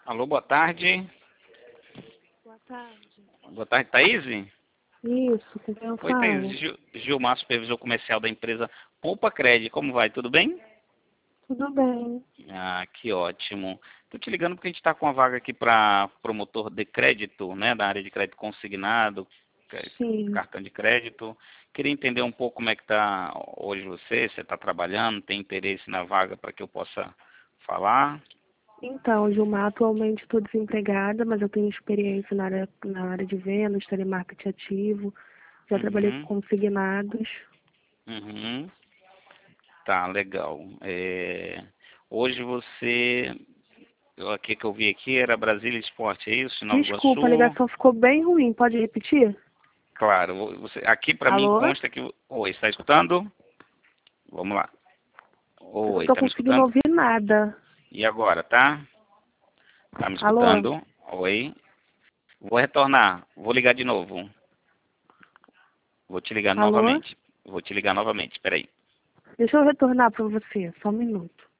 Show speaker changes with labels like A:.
A: Alô, boa tarde.
B: Boa tarde.
A: Boa tarde, Thaís?
B: Isso, com quem eu
A: Oi, Thaís.
B: falo?
A: Gilmar, supervisor comercial da empresa Poupa Cred. Como vai? Tudo bem?
B: Tudo bem.
A: Ah, que ótimo. Estou te ligando porque a gente está com uma vaga aqui para promotor de crédito, né, da área de crédito consignado,
B: Sim.
A: cartão de crédito. Queria entender um pouco como é que está hoje você, se você está trabalhando, tem interesse na vaga para que eu possa falar?
B: Então, Gilmar, atualmente estou desempregada, mas eu tenho experiência na área de vendas, telemarketing ativo. Já trabalhei
A: Uhum,
B: com consignados.
A: uhum. Tá, legal. Hoje você, aqui que eu vi aqui era Brasília Esporte, é isso? Nova
B: Desculpa, a
A: Iguaçu?
B: ligação ficou bem ruim. Pode repetir?
A: Claro, aqui para mim
B: Alô?
A: consta que... Oi, está escutando? Vamos lá.
B: Eu não
A: Oi,
B: estou
A: está me
B: conseguindo
A: escutando?
B: ouvir nada.
A: E agora, tá? Tá me
B: Alô?
A: escutando? Oi. Vou retornar, vou ligar de novo. Vou te ligar
B: Alô?
A: novamente. Vou te ligar novamente, espera aí.
B: Deixa eu retornar para você, só um minuto.